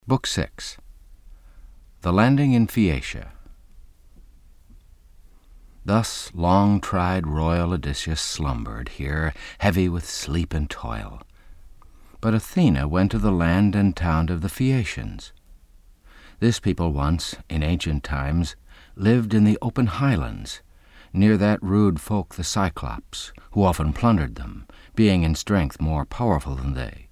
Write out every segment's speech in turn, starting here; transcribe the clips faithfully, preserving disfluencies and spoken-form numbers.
Book six. The Landing in Phaeacia. Thus long-tried royal Odysseus slumbered here, heavy with sleep and toil. But Athena went to the land and town of the Phaeacians. This people once, in ancient times, lived in the open highlands, near that rude folk the Cyclops, who often plundered them, being in strength more powerful than they.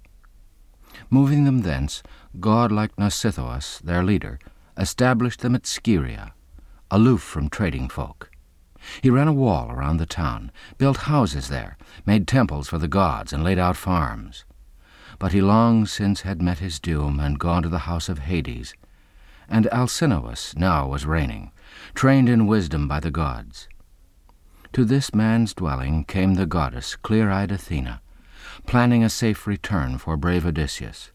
Moving them thence, godlike Nausithous, their leader, established them at Scheria, aloof from trading folk. He ran a wall around the town, built houses there, made temples for the gods, and laid out farms. But he long since had met his doom and gone to the house of Hades, and Alcinous now was reigning, trained in wisdom by the gods. To this man's dwelling came the goddess, clear-eyed Athena, planning a safe return for brave Odysseus.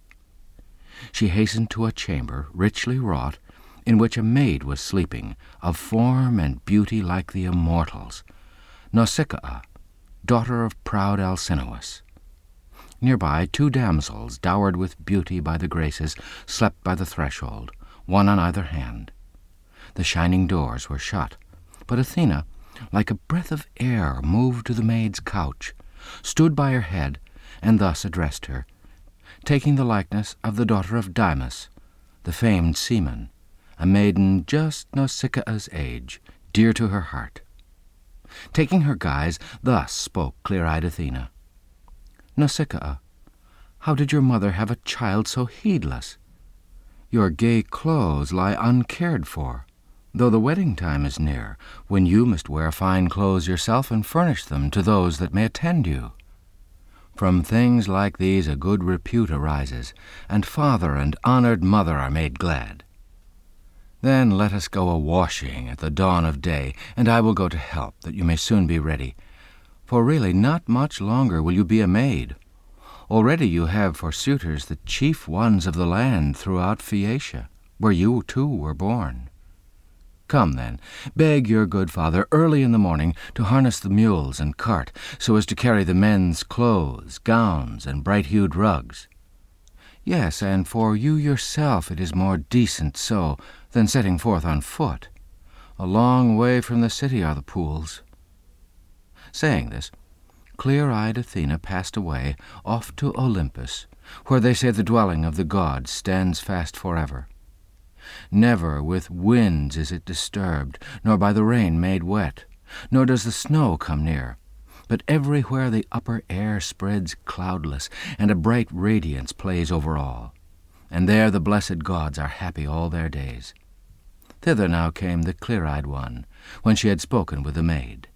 She hastened to a chamber richly wrought, in which a maid was sleeping, of form and beauty like the immortals, Nausicaa, daughter of proud Alcinous. Nearby two damsels, dowered with beauty by the Graces, slept by the threshold, one on either hand. The shining doors were shut, but Athena, like a breath of air, moved to the maid's couch, stood by her head, and thus addressed her, taking the likeness of the daughter of Dymas, the famed seaman, a maiden just Nausicaa's age, dear to her heart. Taking her guise, thus spoke clear-eyed Athena. "Nausicaa, how did your mother have a child so heedless? Your gay clothes lie uncared for, though the wedding time is near, when you must wear fine clothes yourself and furnish them to those that may attend you. From things like these a good repute arises, and father and honored mother are made glad. Then let us go a-washing at the dawn of day, and I will go to help, that you may soon be ready. For really not much longer will you be a maid. Already you have for suitors the chief ones of the land throughout Phaeacia, where you too were born. Come, then, beg your good father early in the morning to harness the mules and cart, so as to carry the men's clothes, gowns, and bright-hued rugs. Yes, and for you yourself it is more decent so than setting forth on foot. A long way from the city are the pools." Saying this, clear-eyed Athena passed away, off to Olympus, where they say the dwelling of the gods stands fast forever. Never with winds is it disturbed, nor by the rain made wet, nor does the snow come near, but everywhere the upper air spreads cloudless, and a bright radiance plays over all. And there the blessed gods are happy all their days. Thither now came the clear-eyed one, when she had spoken with the maid.